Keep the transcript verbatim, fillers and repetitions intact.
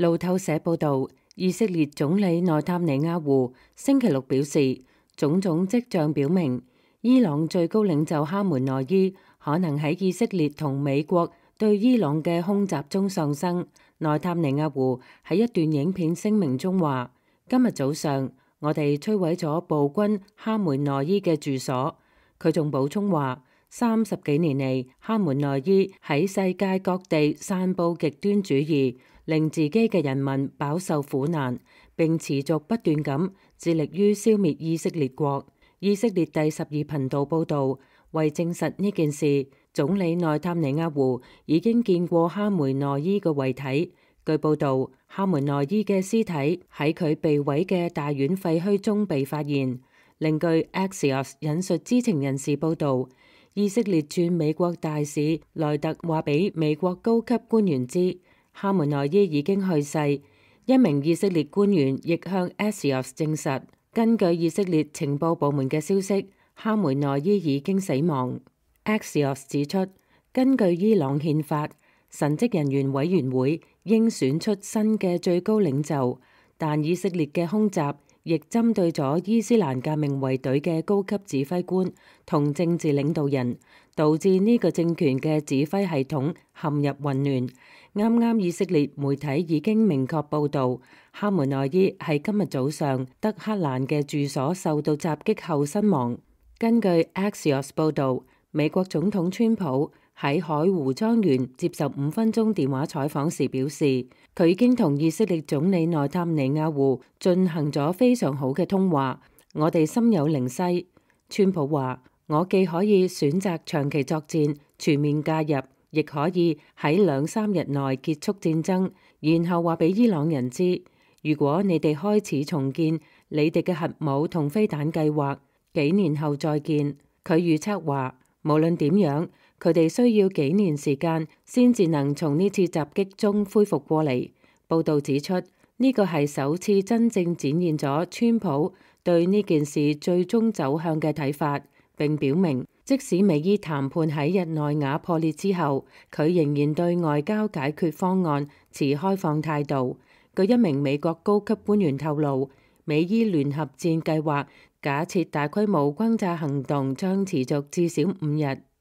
路透社報導，以色列總理內塔尼亞胡星期六表示，種種跡象表明，伊朗最高領袖哈梅內伊可能喺以色列同美國對伊朗嘅空襲中喪生。內塔尼亞胡喺一段影片聲明中話：今日早上，我哋摧毀咗暴君哈梅內伊嘅住所。佢仲補充話：三十幾年嚟，哈梅內伊喺世界各地散佈極端主義，令自己嘅人民飽受苦難，並持續不斷咁致力於消滅以色列國。以色列第十二頻道報導，為證實呢件事，總理內塔尼亞胡已經見過哈梅內伊嘅遺體。據報導，哈梅內伊嘅屍體喺佢被毀嘅大院廢墟中被發現。另據 Axios 引述知情人士報導，以色列駐美國大使萊特話俾美國高級官員知，哈梅內伊已經去世。一名以色列官員亦向 Axios 證實，根據以色列情報部門嘅消息，哈梅內伊已經死亡。Axios 指出，根據伊朗憲法，神職人員委員會應選出新嘅最高領袖，但以色列嘅空襲亦針對咗伊斯蘭革命衛隊嘅高級指揮官同政治領導人，導致呢個政權嘅指揮系統陷入混亂。啱啱以色列媒體已經明確報導，哈梅內伊喺今日早上德黑蘭嘅住所受到襲擊後身亡。根據 Axios 報導，美國總統川普喺海湖莊園接受五分鐘電話採訪時表示，佢已經同以色列總理內塔尼亞胡進行咗非常好嘅通話，我哋心有靈犀。川普話：我既可以選擇長期作戰，全面介入，亦可以喺兩三日內結束戰爭，然後話俾伊朗人知，如果你哋開始重建你哋嘅核武同飛彈計劃，幾年後再見。佢預測話，無論點樣，佢哋需要幾年時間先至能從呢次襲擊中恢復過嚟。報導指出，呢個係首次真正展現咗川普對呢件事最終走向嘅睇法，並表明即使美伊談判喺日內瓦破裂之後，佢仍然對外交解決方案持開放態度。據一名美國高級官員透露，美伊聯合戰計劃假設大規模轟炸行動將持續至少五日。